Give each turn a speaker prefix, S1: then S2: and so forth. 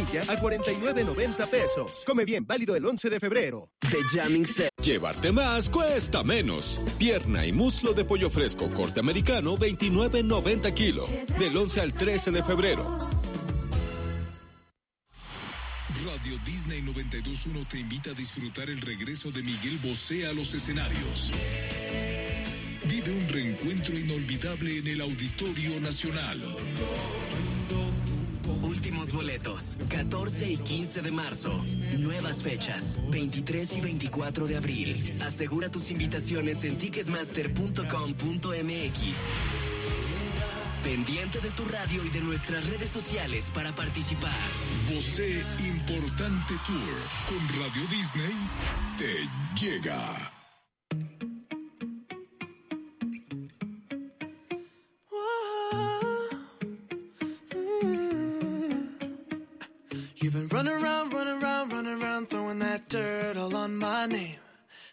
S1: franquicia a $49.90. Come bien, válido el 11 de febrero.
S2: The Jamming Set.
S3: Llevarte más cuesta menos. Pierna y muslo de pollo fresco corte americano, $29.90 kilo. Del 11 al 13 de febrero.
S4: Radio Disney 92.1 te invita a disfrutar el regreso de Miguel Bosé a los escenarios. Vive un reencuentro inolvidable en el Auditorio Nacional.
S2: Últimos boletos, 14 y 15 de marzo. Nuevas fechas, 23 y 24 de abril. Asegura tus invitaciones en ticketmaster.com.mx. Pendiente de tu radio y de nuestras redes sociales para participar.
S4: Bosé Importante Tour con Radio Disney te llega.
S5: You've been running around, throwing that dirt all on my name.